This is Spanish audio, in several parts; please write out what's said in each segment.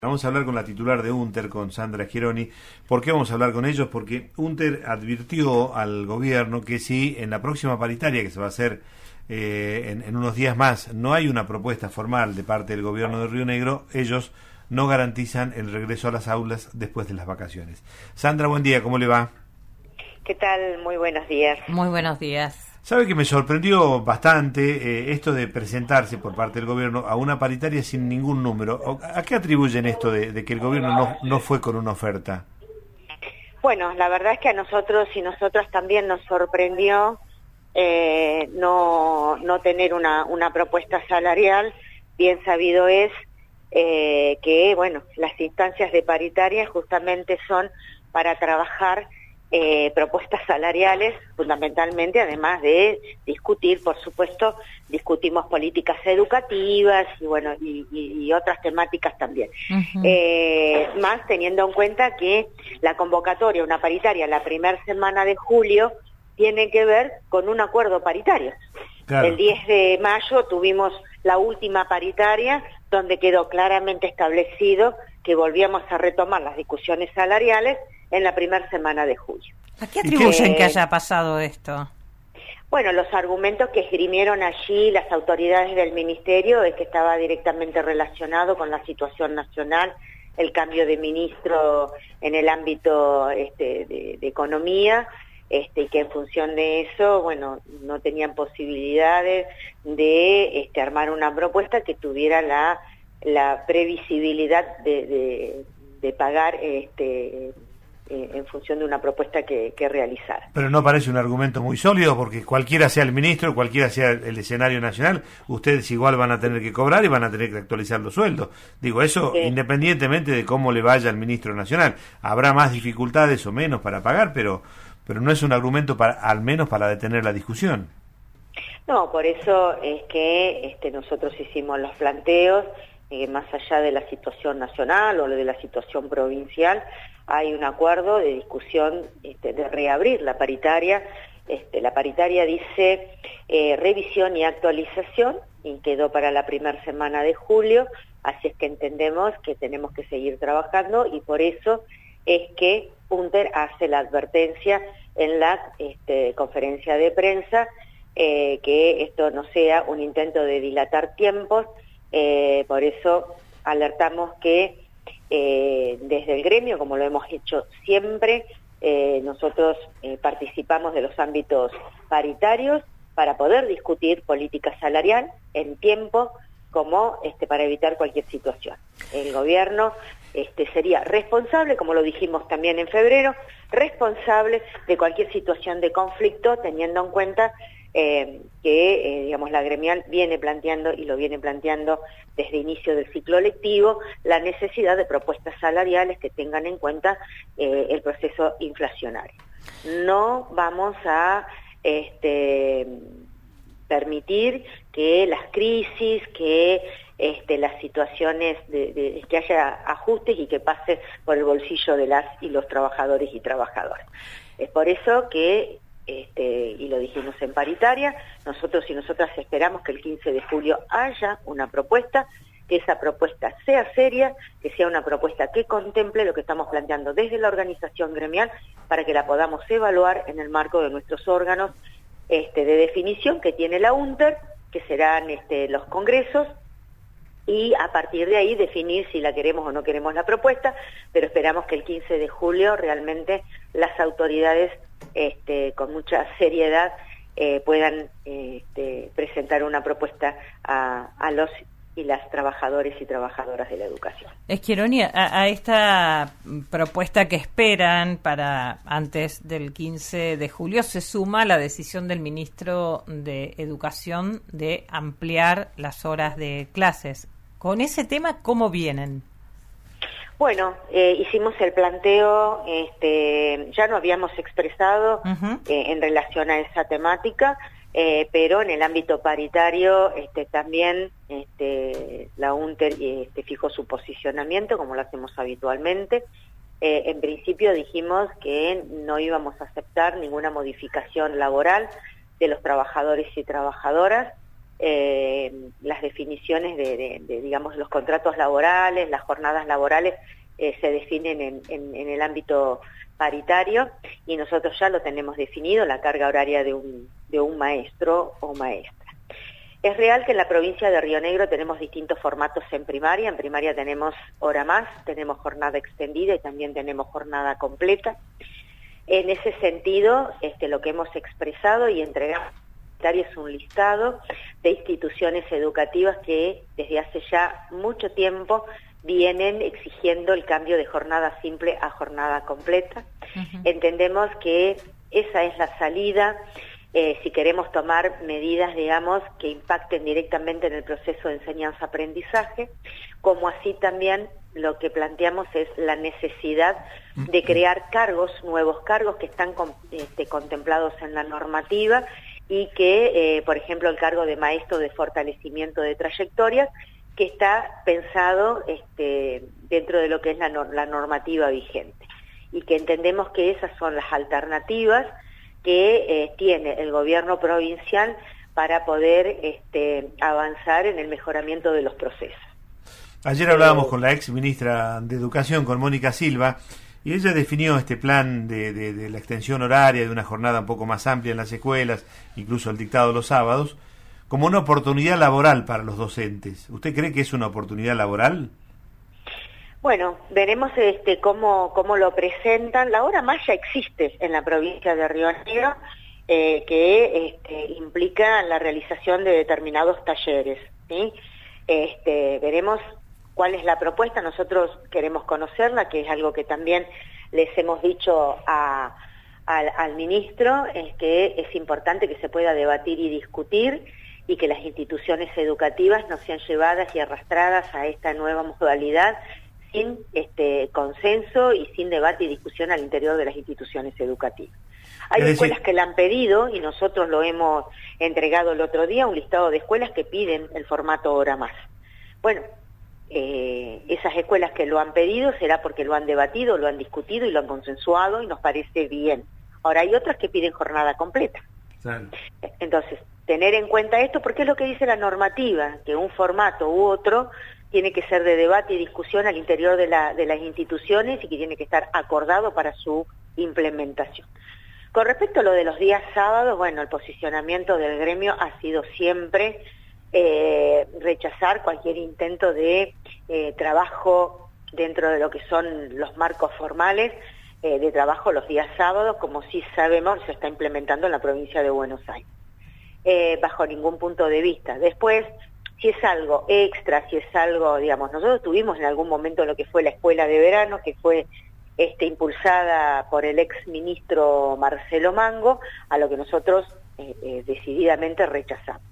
Vamos a hablar con la titular de UNTER, con Sandra Schiavoni. ¿Por qué vamos a hablar con ellos? Porque UNTER advirtió al gobierno que si en la próxima paritaria, que se va a hacer en unos días más, no hay una propuesta formal de parte del gobierno de Río Negro, ellos no garantizan el regreso a las aulas después de las vacaciones. Sandra, buen día, ¿cómo le va? ¿Qué tal? Muy buenos días. Muy buenos días. Sabe que me sorprendió bastante esto de presentarse por parte del gobierno a una paritaria sin ningún número. ¿A qué atribuyen esto de que el gobierno no fue con una oferta? Bueno, la verdad es que a nosotros y nosotras también nos sorprendió no tener una propuesta salarial. Bien sabido es que, bueno, las instancias de paritaria justamente son para trabajar propuestas salariales, fundamentalmente, además de discutir, por supuesto, discutimos políticas educativas y bueno, y otras temáticas también. Más teniendo en cuenta que la convocatoria, una paritaria, la primera semana de julio, tiene que ver con un acuerdo paritario. Claro. El 10 de mayo tuvimos la última paritaria, donde quedó claramente establecido que volvíamos a retomar las discusiones salariales en la primera semana de julio. ¿A qué atribuyen que haya pasado esto? Bueno, los argumentos que esgrimieron allí las autoridades del ministerio es que estaba directamente relacionado con la situación nacional, el cambio de ministro en el ámbito de economía, y que en función de eso, bueno, no tenían posibilidades de armar una propuesta que tuviera la previsibilidad de pagar en función de una propuesta que realizar. Pero no parece un argumento muy sólido, porque cualquiera sea el ministro, cualquiera sea el escenario nacional, ustedes igual van a tener que cobrar y van a tener que actualizar los sueldos. Digo, eso independientemente de cómo le vaya al ministro nacional. Habrá más dificultades o menos para pagar, pero no es un argumento al menos para detener la discusión. No, por eso es que nosotros hicimos los planteos, más allá de la situación nacional o de la situación provincial, hay un acuerdo de discusión de reabrir la paritaria. La paritaria dice revisión y actualización y quedó para la primera semana de julio, así es que entendemos que tenemos que seguir trabajando y por eso es que UNTER hace la advertencia en la conferencia de prensa que esto no sea un intento de dilatar tiempos. Por eso alertamos que desde el gremio, como lo hemos hecho siempre, nosotros participamos de los ámbitos paritarios para poder discutir política salarial en tiempo como para evitar cualquier situación. El gobierno sería responsable, como lo dijimos también en febrero, responsable de cualquier situación de conflicto, teniendo en cuenta que digamos la gremial viene planteando y lo viene planteando desde inicio del ciclo lectivo la necesidad de propuestas salariales que tengan en cuenta el proceso inflacionario. No vamos a permitir que las crisis, que las situaciones que haya ajustes y que pase por el bolsillo de las y los trabajadores y trabajadoras. Es por eso que y lo dijimos en paritaria, nosotros y nosotras esperamos que el 15 de julio haya una propuesta, que esa propuesta sea seria, que sea una propuesta que contemple lo que estamos planteando desde la organización gremial para que la podamos evaluar en el marco de nuestros órganos de definición que tiene la UNTER, que serán los congresos, y a partir de ahí definir si la queremos o no queremos la propuesta, pero esperamos que el 15 de julio realmente las autoridades con mucha seriedad puedan presentar una propuesta a los y las trabajadores y trabajadoras de la educación. Schiavoni, a esta propuesta que esperan para antes del 15 de julio se suma la decisión del ministro de Educación de ampliar las horas de clases. Con ese tema, ¿cómo vienen? Bueno, hicimos el planteo, ya lo habíamos expresado en relación a esa temática, pero en el ámbito paritario también la UNTER fijó su posicionamiento, como lo hacemos habitualmente. En principio dijimos que no íbamos a aceptar ninguna modificación laboral de los trabajadores y trabajadoras, las definiciones de digamos, los contratos laborales, las jornadas laborales se definen en el ámbito paritario, y nosotros ya lo tenemos definido, la carga horaria de un maestro o maestra. Es real que en la provincia de Río Negro tenemos distintos formatos en primaria. En primaria tenemos hora más, tenemos jornada extendida y también tenemos jornada completa. En ese sentido, lo que hemos expresado y entregamos es un listado de instituciones educativas que desde hace ya mucho tiempo vienen exigiendo el cambio de jornada simple a jornada completa. Entendemos que esa es la salida si queremos tomar medidas, digamos, que impacten directamente en el proceso de enseñanza-aprendizaje, como así también lo que planteamos es la necesidad de crear nuevos cargos que están contemplados en la normativa y que, por ejemplo, el cargo de maestro de fortalecimiento de trayectorias, que está pensado dentro de lo que es la normativa vigente, y que entendemos que esas son las alternativas que tiene el gobierno provincial para poder avanzar en el mejoramiento de los procesos. Ayer hablábamos con la ex ministra de Educación, con Mónica Silva, y ella definió este plan de la extensión horaria, de una jornada un poco más amplia en las escuelas, incluso el dictado los sábados, como una oportunidad laboral para los docentes. ¿Usted cree que es una oportunidad laboral? Bueno, veremos cómo lo presentan. La hora más ya existe en la provincia de Río Negro, que implica la realización de determinados talleres, ¿sí? Veremos cuál es la propuesta. Nosotros queremos conocerla, que es algo que también les hemos dicho al ministro, es que es importante que se pueda debatir y discutir, y que las instituciones educativas no sean llevadas y arrastradas a esta nueva modalidad sin consenso y sin debate y discusión al interior de las instituciones educativas. Hay escuelas que la han pedido, y nosotros lo hemos entregado el otro día, un listado de escuelas que piden el formato hora más. Bueno, esas escuelas que lo han pedido será porque lo han debatido, lo han discutido y lo han consensuado, y nos parece bien. Ahora hay otras que piden jornada completa. Claro. Entonces, tener en cuenta esto, porque es lo que dice la normativa, que un formato u otro tiene que ser de debate y discusión al interior de las instituciones, y que tiene que estar acordado para su implementación. Con respecto a lo de los días sábados, bueno, el posicionamiento del gremio ha sido siempre rechazar cualquier intento de trabajo dentro de lo que son los marcos formales de trabajo los días sábados, como sí sabemos se está implementando en la provincia de Buenos Aires, bajo ningún punto de vista. Después, si es algo extra, si es algo, digamos, nosotros tuvimos en algún momento lo que fue la escuela de verano, que fue impulsada por el ex ministro Marcelo Mango, a lo que nosotros decididamente rechazamos.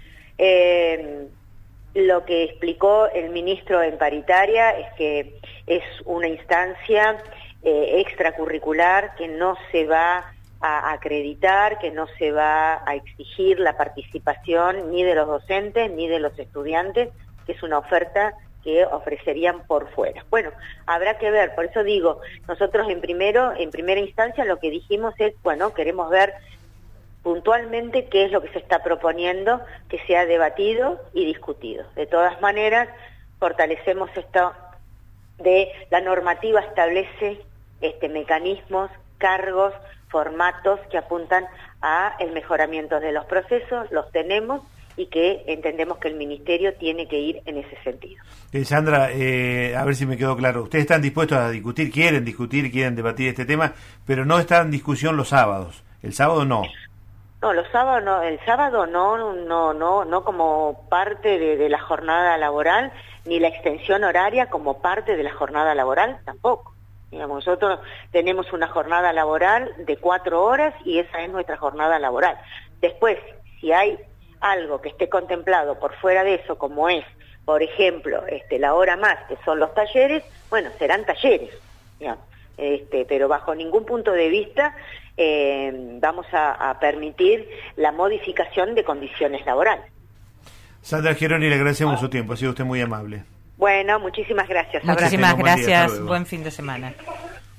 Lo que explicó el ministro en paritaria es que es una instancia extracurricular que no se va a acreditar, que no se va a exigir la participación ni de los docentes ni de los estudiantes, que es una oferta que ofrecerían por fuera. Bueno, habrá que ver, por eso digo, nosotros en primera instancia lo que dijimos es, bueno, queremos ver puntualmente qué es lo que se está proponiendo, que sea debatido y discutido. De todas maneras, fortalecemos esto de la normativa establece mecanismos, cargos, formatos que apuntan a el mejoramiento de los procesos, los tenemos, y que entendemos que el Ministerio tiene que ir en ese sentido. Sandra, a ver si me quedó claro. Ustedes están dispuestos a discutir, quieren debatir este tema, pero no está en discusión los sábados. El sábado no. No, los sábados no, el sábado no como parte de la jornada laboral, ni la extensión horaria como parte de la jornada laboral tampoco. Digamos, nosotros tenemos una jornada laboral de 4 horas y esa es nuestra jornada laboral. Después, si hay algo que esté contemplado por fuera de eso, como es, por ejemplo, la hora más, que son los talleres, bueno, serán talleres, digamos, pero bajo ningún punto de vista vamos a permitir la modificación de condiciones laborales. Sandra Geroni, le agradecemos su tiempo, ha sido usted muy amable. Bueno, muchísimas gracias. Muchísimas gracias, buen fin de semana.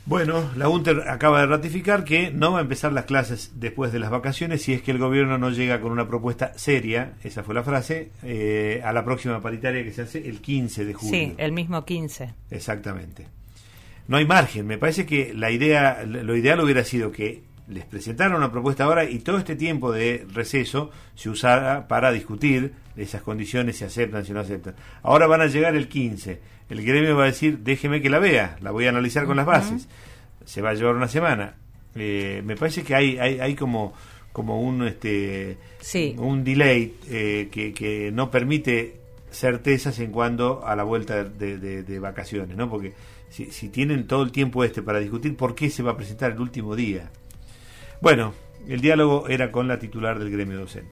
Bueno, la UNTER acaba de ratificar que no va a empezar las clases después de las vacaciones si es que el gobierno no llega con una propuesta seria, esa fue la frase, a la próxima paritaria que se hace el 15 de julio. Sí, el mismo 15. Exactamente. No hay margen, me parece que lo ideal hubiera sido que les presentaran una propuesta ahora y todo este tiempo de receso se usara para discutir esas condiciones, si aceptan, si no aceptan. Ahora van a llegar el 15, el gremio va a decir, déjeme que la vea, la voy a analizar con las bases, se va a llevar una semana. Me parece que hay como un un delay que no permite certezas en cuanto a la vuelta de vacaciones, ¿no? Porque si tienen todo el tiempo para discutir, ¿por qué se va a presentar el último día? Bueno, el diálogo era con la titular del gremio docente.